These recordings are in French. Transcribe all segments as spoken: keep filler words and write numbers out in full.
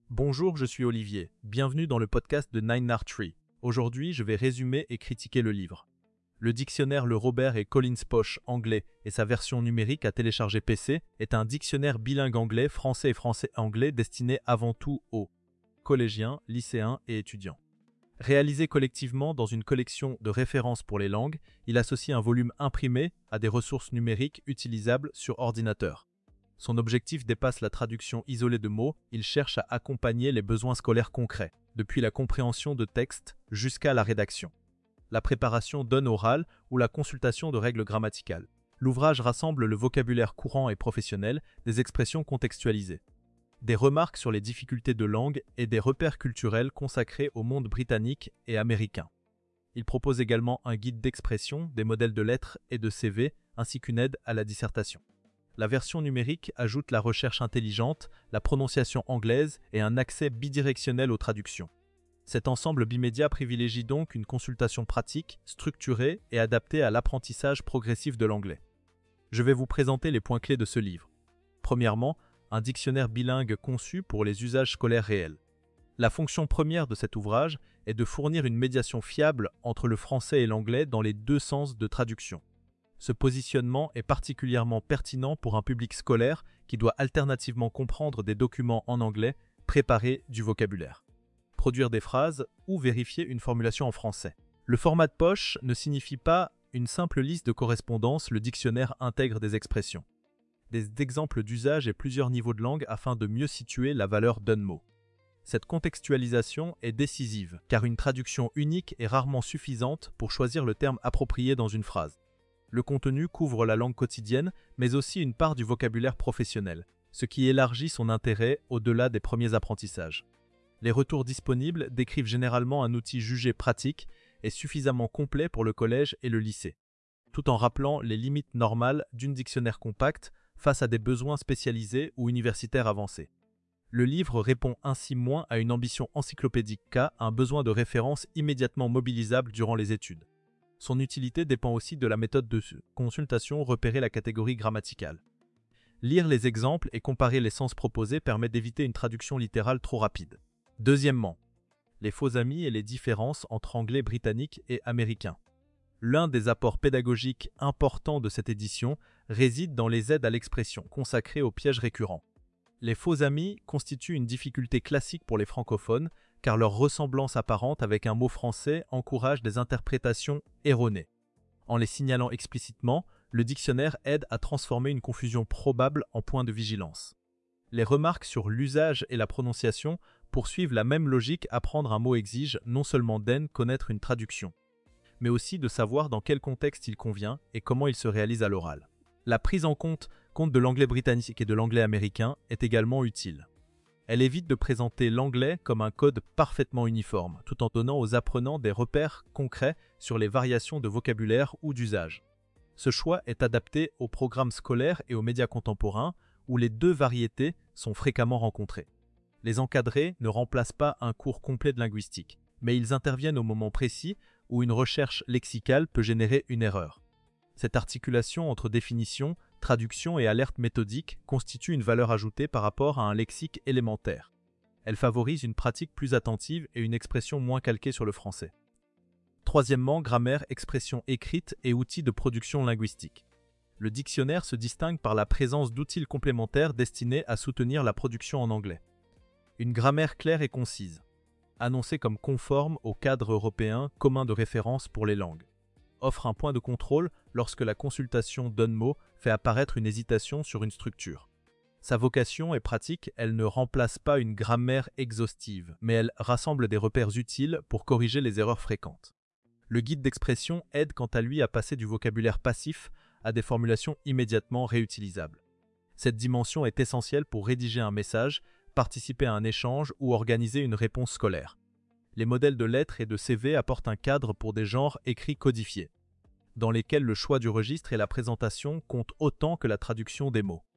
Bonjour, je suis Olivier. Bienvenue dans le podcast de Nine Art Tree. Aujourd'hui, je vais résumer et critiquer le livre. Le dictionnaire Le Robert et Collins Poche anglais et sa version numérique à télécharger P C est un dictionnaire bilingue anglais, français et français-anglais destiné avant tout aux collégiens, lycéens et étudiants. Réalisé collectivement dans une collection de références pour les langues, il associe un volume imprimé à des ressources numériques utilisables sur ordinateur. Son objectif dépasse la traduction isolée de mots, il cherche à accompagner les besoins scolaires concrets, depuis la compréhension de textes jusqu'à la rédaction, la préparation d'un oral ou la consultation de règles grammaticales. L'ouvrage rassemble le vocabulaire courant et professionnel, des expressions contextualisées, des remarques sur les difficultés de langue et des repères culturels consacrés au monde britannique et américain. Il propose également un guide d'expression, des modèles de lettres et de C V, ainsi qu'une aide à la dissertation. La version numérique ajoute la recherche intelligente, la prononciation anglaise et un accès bidirectionnel aux traductions. Cet ensemble bimédia privilégie donc une consultation pratique, structurée et adaptée à l'apprentissage progressif de l'anglais. Je vais vous présenter les points clés de ce livre. Premièrement, un dictionnaire bilingue conçu pour les usages scolaires réels. La fonction première de cet ouvrage est de fournir une médiation fiable entre le français et l'anglais dans les deux sens de traduction. Ce positionnement est particulièrement pertinent pour un public scolaire qui doit alternativement comprendre des documents en anglais, préparer du vocabulaire, produire des phrases ou vérifier une formulation en français. Le format de poche ne signifie pas une simple liste de correspondances, le dictionnaire intègre des expressions, des exemples d'usage et plusieurs niveaux de langue afin de mieux situer la valeur d'un mot. Cette contextualisation est décisive, car une traduction unique est rarement suffisante pour choisir le terme approprié dans une phrase. Le contenu couvre la langue quotidienne, mais aussi une part du vocabulaire professionnel, ce qui élargit son intérêt au-delà des premiers apprentissages. Les retours disponibles décrivent généralement un outil jugé pratique et suffisamment complet pour le collège et le lycée, tout en rappelant les limites normales d'une dictionnaire compacte face à des besoins spécialisés ou universitaires avancés. Le livre répond ainsi moins à une ambition encyclopédique qu'à un besoin de référence immédiatement mobilisable durant les études. Son utilité dépend aussi de la méthode de consultation, repérer la catégorie grammaticale. Lire les exemples et comparer les sens proposés permet d'éviter une traduction littérale trop rapide. Deuxièmement, les faux amis et les différences entre anglais britannique et américain. L'un des apports pédagogiques importants de cette édition réside dans les aides à l'expression consacrées aux pièges récurrents. Les faux amis constituent une difficulté classique pour les francophones, car leur ressemblance apparente avec un mot français encourage des interprétations erronées. En les signalant explicitement, le dictionnaire aide à transformer une confusion probable en point de vigilance. Les remarques sur l'usage et la prononciation poursuivent la même logique. Apprendre un mot exige non seulement d'en connaître une traduction, mais aussi de savoir dans quel contexte il convient et comment il se réalise à l'oral. La prise en compte, compte de l'anglais britannique et de l'anglais américain est également utile. Elle évite de présenter l'anglais comme un code parfaitement uniforme, tout en donnant aux apprenants des repères concrets sur les variations de vocabulaire ou d'usage. Ce choix est adapté aux programmes scolaires et aux médias contemporains, où les deux variétés sont fréquemment rencontrées. Les encadrés ne remplacent pas un cours complet de linguistique, mais ils interviennent au moment précis où une recherche lexicale peut générer une erreur. Cette articulation entre définition, traduction et alerte méthodique constitue une valeur ajoutée par rapport à un lexique élémentaire. Elle favorise une pratique plus attentive et une expression moins calquée sur le français. Troisièmement, grammaire, expression écrite et outils de production linguistique. Le dictionnaire se distingue par la présence d'outils complémentaires destinés à soutenir la production en anglais. Une grammaire claire et concise, annoncée comme conforme au cadre européen commun de référence pour les langues, offre un point de contrôle lorsque la consultation d'un mot fait apparaître une hésitation sur une structure. Sa vocation est pratique, elle ne remplace pas une grammaire exhaustive, mais elle rassemble des repères utiles pour corriger les erreurs fréquentes. Le guide d'expression aide quant à lui à passer du vocabulaire passif à des formulations immédiatement réutilisables. Cette dimension est essentielle pour rédiger un message, participer à un échange ou organiser une réponse scolaire. Les modèles de lettres et de C V apportent un cadre pour des genres écrits codifiés, dans lesquels le choix du registre et la présentation comptent autant que la traduction des mots.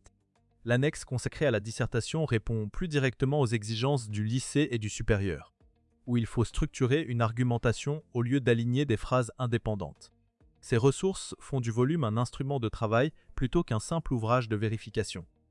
L'annexe consacrée à la dissertation répond plus directement aux exigences du lycée et du supérieur, où il faut structurer une argumentation au lieu d'aligner des phrases indépendantes. Ces ressources font du volume un instrument de travail plutôt qu'un simple ouvrage de vérification.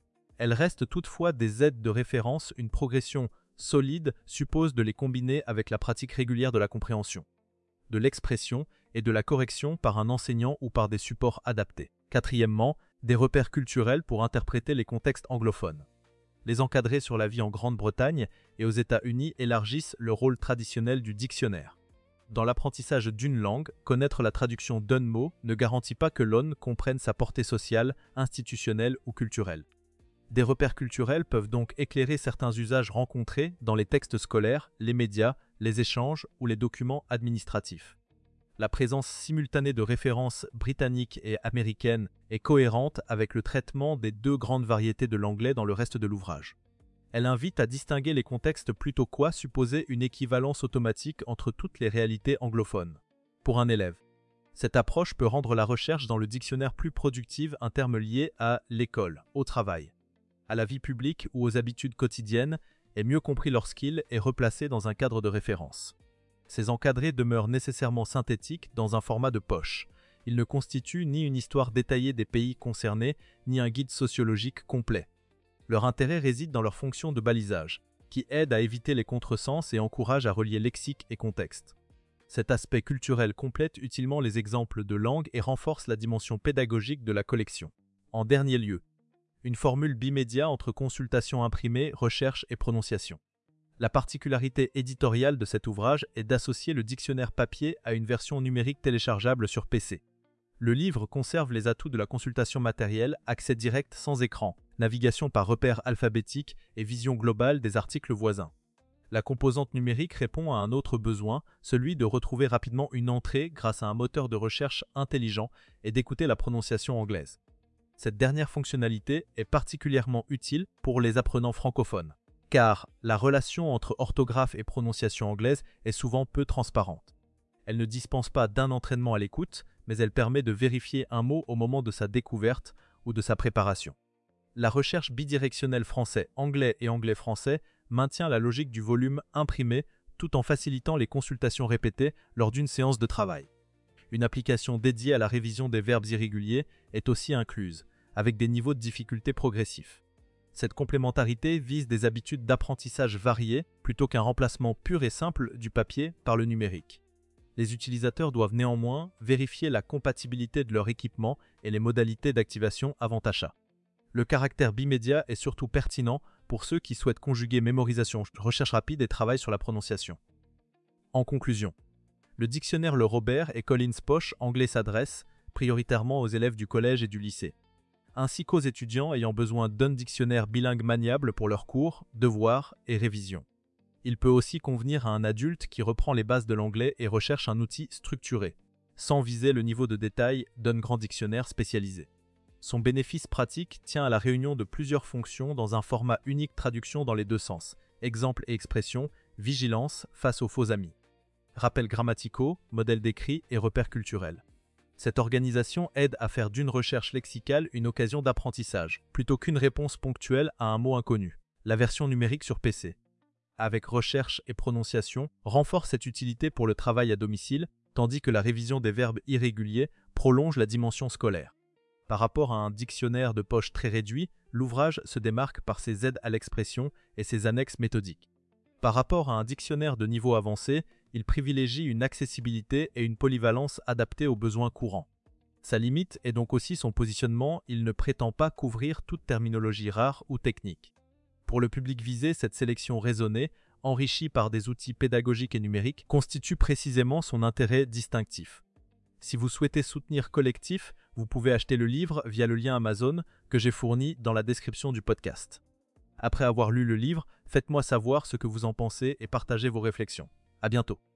Elles restent toutefois des aides de référence, une progression solide suppose de les combiner avec la pratique régulière de la compréhension, de l'expression et de la correction par un enseignant ou par des supports adaptés. Quatrièmement, des repères culturels pour interpréter les contextes anglophones. Les encadrés sur la vie en Grande-Bretagne et aux États-Unis élargissent le rôle traditionnel du dictionnaire. Dans l'apprentissage d'une langue, connaître la traduction d'un mot ne garantit pas que l'on comprenne sa portée sociale, institutionnelle ou culturelle. Des repères culturels peuvent donc éclairer certains usages rencontrés dans les textes scolaires, les médias, les échanges ou les documents administratifs. La présence simultanée de références britanniques et américaines est cohérente avec le traitement des deux grandes variétés de l'anglais dans le reste de l'ouvrage. Elle invite à distinguer les contextes plutôt qu'à supposer une équivalence automatique entre toutes les réalités anglophones. Pour un élève, cette approche peut rendre la recherche dans le dictionnaire plus productive, un terme lié à l'école, au travail, à la vie publique ou aux habitudes quotidiennes, est mieux compris lorsqu'il est replacé dans un cadre de référence. Ces encadrés demeurent nécessairement synthétiques dans un format de poche. Ils ne constituent ni une histoire détaillée des pays concernés, ni un guide sociologique complet. Leur intérêt réside dans leur fonction de balisage, qui aide à éviter les contresens et encourage à relier lexique et contexte. Cet aspect culturel complète utilement les exemples de langue et renforce la dimension pédagogique de la collection. En dernier lieu, une formule bimédia entre consultation imprimée, recherche et prononciation. La particularité éditoriale de cet ouvrage est d'associer le dictionnaire papier à une version numérique téléchargeable sur P C. Le livre conserve les atouts de la consultation matérielle, accès direct sans écran, navigation par repères alphabétiques et vision globale des articles voisins. La composante numérique répond à un autre besoin, celui de retrouver rapidement une entrée grâce à un moteur de recherche intelligent et d'écouter la prononciation anglaise. Cette dernière fonctionnalité est particulièrement utile pour les apprenants francophones, car la relation entre orthographe et prononciation anglaise est souvent peu transparente. Elle ne dispense pas d'un entraînement à l'écoute, mais elle permet de vérifier un mot au moment de sa découverte ou de sa préparation. La recherche bidirectionnelle français-anglais et anglais-français maintient la logique du volume imprimé tout en facilitant les consultations répétées lors d'une séance de travail. Une application dédiée à la révision des verbes irréguliers est aussi incluse, avec des niveaux de difficulté progressifs. Cette complémentarité vise des habitudes d'apprentissage variées plutôt qu'un remplacement pur et simple du papier par le numérique. Les utilisateurs doivent néanmoins vérifier la compatibilité de leur équipement et les modalités d'activation avant achat. Le caractère bimédia est surtout pertinent pour ceux qui souhaitent conjuguer mémorisation, recherche rapide et travail sur la prononciation. En conclusion, le dictionnaire Le Robert et Collins Poche anglais s'adresse prioritairement aux élèves du collège et du lycée, ainsi qu'aux étudiants ayant besoin d'un dictionnaire bilingue maniable pour leurs cours, devoirs et révisions. Il peut aussi convenir à un adulte qui reprend les bases de l'anglais et recherche un outil structuré, sans viser le niveau de détail d'un grand dictionnaire spécialisé. Son bénéfice pratique tient à la réunion de plusieurs fonctions dans un format unique traduction dans les deux sens, exemple et expression, vigilance face aux faux amis, rappels grammaticaux, modèles d'écrit et repères culturels. Cette organisation aide à faire d'une recherche lexicale une occasion d'apprentissage, plutôt qu'une réponse ponctuelle à un mot inconnu. La version numérique sur P C, avec recherche et prononciation, renforce cette utilité pour le travail à domicile, tandis que la révision des verbes irréguliers prolonge la dimension scolaire. Par rapport à un dictionnaire de poche très réduit, l'ouvrage se démarque par ses aides à l'expression et ses annexes méthodiques. Par rapport à un dictionnaire de niveau avancé, il privilégie une accessibilité et une polyvalence adaptées aux besoins courants. Sa limite est donc aussi son positionnement, il ne prétend pas couvrir toute terminologie rare ou technique. Pour le public visé, cette sélection raisonnée, enrichie par des outils pédagogiques et numériques, constitue précisément son intérêt distinctif. Si vous souhaitez soutenir Collectif, vous pouvez acheter le livre via le lien Amazon que j'ai fourni dans la description du podcast. Après avoir lu le livre, faites-moi savoir ce que vous en pensez et partagez vos réflexions. À bientôt.